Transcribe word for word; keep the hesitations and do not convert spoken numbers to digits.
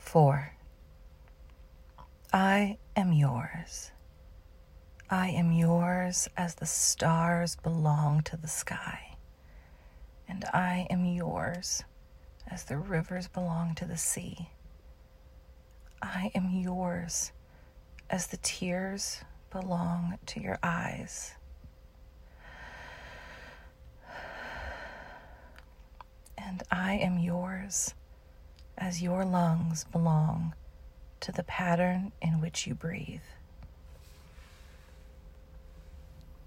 Four. I am yours. I am yours as the stars belong to the sky, and I am yours as the rivers belong to the sea. I am yours as the tears belong to your eyes. And I am yours as your lungs belong to the pattern in which you breathe.